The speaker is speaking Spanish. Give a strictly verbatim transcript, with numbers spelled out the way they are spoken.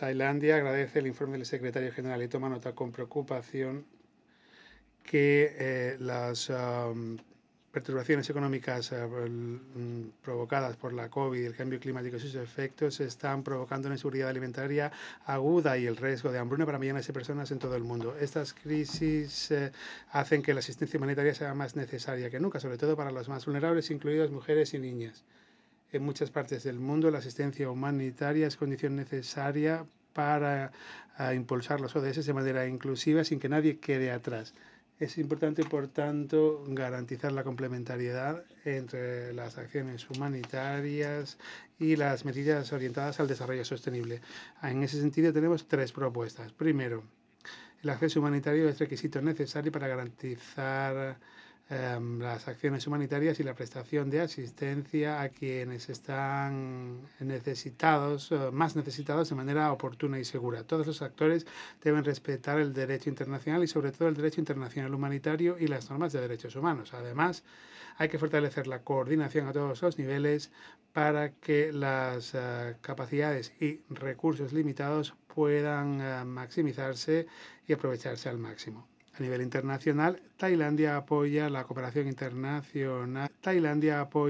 Tailandia agradece el informe del secretario general y toma nota con preocupación que eh, las um, perturbaciones económicas eh, el, provocadas por la COVID, el cambio climático y sus efectos están provocando una inseguridad alimentaria aguda y el riesgo de hambruna para millones de personas en todo el mundo. Estas crisis eh, hacen que la asistencia humanitaria sea más necesaria que nunca, sobre todo para los más vulnerables, incluidas mujeres y niñas. En muchas partes del mundo la asistencia humanitaria es condición necesaria para uh, impulsar los O D S de manera inclusiva sin que nadie quede atrás. Es importante, por tanto, garantizar la complementariedad entre las acciones humanitarias y las medidas orientadas al desarrollo sostenible. En ese sentido, tenemos tres propuestas. Primero, el acceso humanitario es requisito necesario para garantizar eh, las acciones humanitarias y la prestación de asistencia a quienes están necesitados, eh, más necesitados de manera oportuna y segura. Todos los actores deben respetar el derecho internacional y sobre todo el derecho internacional humanitario y las normas de derechos humanos. Además, hay que fortalecer la coordinación a todos los niveles para que las uh, capacidades y recursos limitados puedan uh, maximizarse y aprovecharse al máximo. A nivel internacional, Tailandia apoya la cooperación internacional. Tailandia apoya